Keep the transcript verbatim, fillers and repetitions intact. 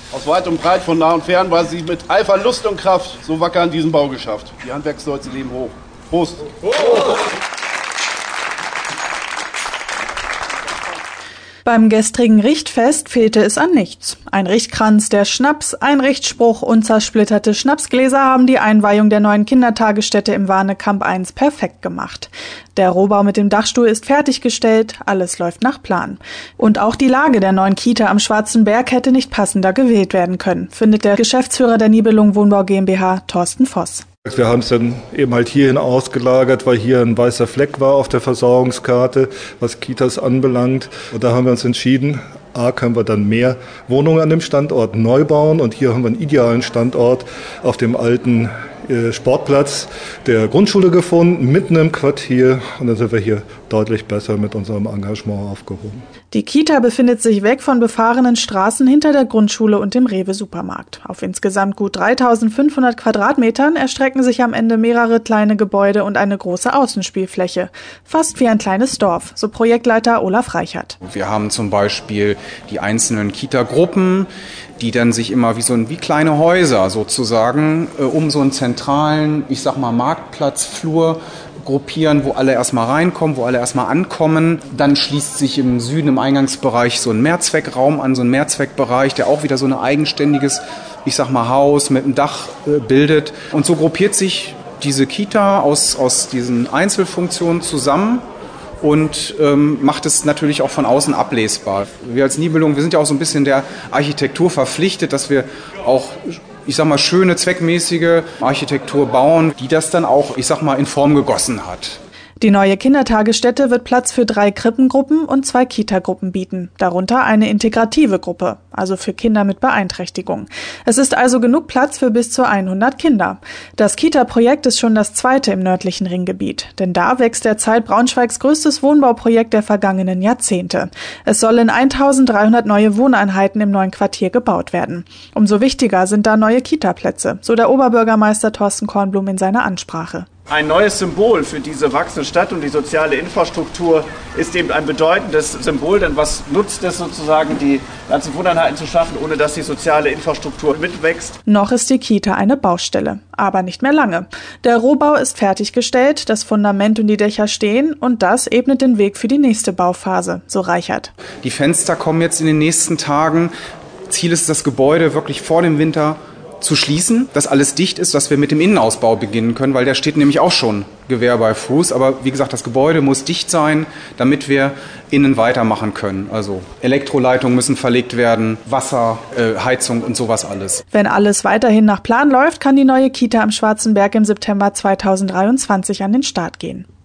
Aus weit und breit, von nah und fern, weil sie mit Eifer, Lust und Kraft so wacker an diesem Bau geschafft. Die Handwerksleute leben hoch. Prost! Prost. Beim gestrigen Richtfest fehlte es an nichts. Ein Richtkranz, der Schnaps, ein Richtspruch und zersplitterte Schnapsgläser haben die Einweihung der neuen Kindertagesstätte im Warnekamp eins perfekt gemacht. Der Rohbau mit dem Dachstuhl ist fertiggestellt, alles läuft nach Plan. Und auch die Lage der neuen Kita am Schwarzen Berg hätte nicht passender gewählt werden können, findet der Geschäftsführer der Nibelung Wohnbau GmbH, Thorsten Voss. Wir haben es dann eben halt hierhin ausgelagert, weil hier ein weißer Fleck war auf der Versorgungskarte, was Kitas anbelangt. Und da haben wir uns entschieden, A, können wir dann mehr Wohnungen an dem Standort neu bauen. Und hier haben wir einen idealen Standort auf dem alten äh, Sportplatz der Grundschule gefunden, mitten im Quartier. Und dann sind wir hier deutlich besser mit unserem Engagement aufgehoben. Die Kita befindet sich weg von befahrenen Straßen hinter der Grundschule und dem Rewe-Supermarkt. Auf insgesamt gut dreitausendfünfhundert Quadratmetern erstrecken sich am Ende mehrere kleine Gebäude und eine große Außenspielfläche. Fast wie ein kleines Dorf, so Projektleiter Olaf Reichert. Wir haben zum Beispiel die einzelnen Kita-Gruppen, die dann sich immer wie so ein, wie kleine Häuser sozusagen äh, um so einen zentralen, ich sag mal Marktplatzflur gruppieren, wo alle erstmal reinkommen, wo alle erstmal ankommen. Dann schließt sich im Süden im Eingangsbereich so ein Mehrzweckraum an, so ein Mehrzweckbereich, der auch wieder so ein eigenständiges, ich sag mal Haus mit einem Dach äh, bildet. Und so gruppiert sich diese Kita aus, aus diesen Einzelfunktionen zusammen und ähm, macht es natürlich auch von außen ablesbar. Wir als Nibelung, wir sind ja auch so ein bisschen der Architektur verpflichtet, dass wir auch, ich sag mal, schöne, zweckmäßige Architektur bauen, die das dann auch, ich sag mal, in Form gegossen hat. Die neue Kindertagesstätte wird Platz für drei Krippengruppen und zwei Kitagruppen bieten, darunter eine integrative Gruppe, also für Kinder mit Beeinträchtigung. Es ist also genug Platz für bis zu hundert Kinder. Das Kita-Projekt ist schon das zweite im nördlichen Ringgebiet, denn da wächst derzeit Braunschweigs größtes Wohnbauprojekt der vergangenen Jahrzehnte. Es sollen eintausenddreihundert neue Wohneinheiten im neuen Quartier gebaut werden. Umso wichtiger sind da neue Kita-Plätze, so der Oberbürgermeister Thorsten Kornblum in seiner Ansprache. Ein neues Symbol für diese wachsende Stadt und die soziale Infrastruktur ist eben ein bedeutendes Symbol, denn was nutzt es sozusagen, die ganzen Wohneinheiten zu schaffen, ohne dass die soziale Infrastruktur mitwächst? Noch ist die Kita eine Baustelle, aber nicht mehr lange. Der Rohbau ist fertiggestellt, das Fundament und die Dächer stehen und das ebnet den Weg für die nächste Bauphase, so Reichert. Die Fenster kommen jetzt in den nächsten Tagen. Ziel ist, das Gebäude wirklich vor dem Winter zu schließen, dass alles dicht ist, dass wir mit dem Innenausbau beginnen können, weil der steht nämlich auch schon Gewehr bei Fuß. Aber wie gesagt, das Gebäude muss dicht sein, damit wir innen weitermachen können. Also Elektroleitungen müssen verlegt werden, Wasser, äh, Heizung und sowas alles. Wenn alles weiterhin nach Plan läuft, kann die neue Kita am Schwarzen Berg im September zweitausenddreiundzwanzig an den Start gehen.